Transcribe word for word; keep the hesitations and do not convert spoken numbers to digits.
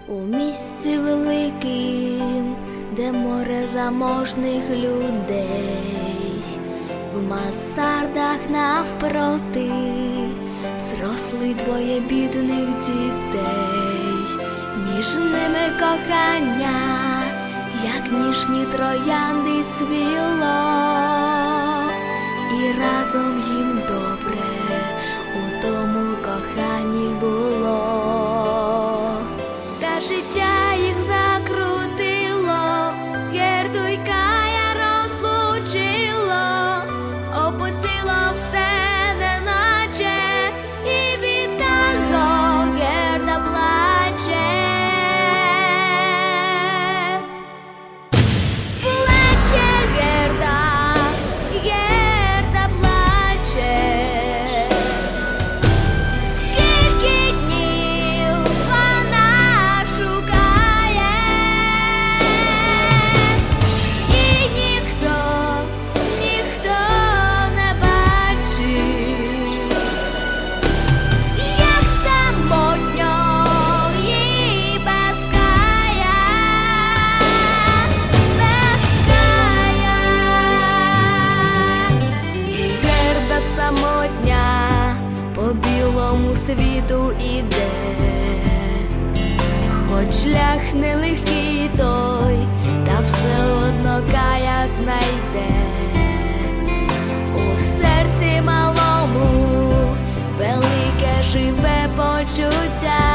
У місті великим, де море заможних людей, в мансардах навпроти зросли двоє бідних дітей. Між ними кохання, як ніжні троянди цвіло, і разом їм добре у тому коханні було. Та життя їх закрутило, Герду й Кая розлучило, опустило все неначе, і від того Герда плаче. Плаче Герда, Герда плаче. Скільки днів вона шукає, і ніхто, ніхто не бачить, як самотньо їй без Кая, без Кая. І Герда самотня по білому світу іде, хоч шлях нелегкий той, та все одно Кая знайде. У серці малому велике живе почуття,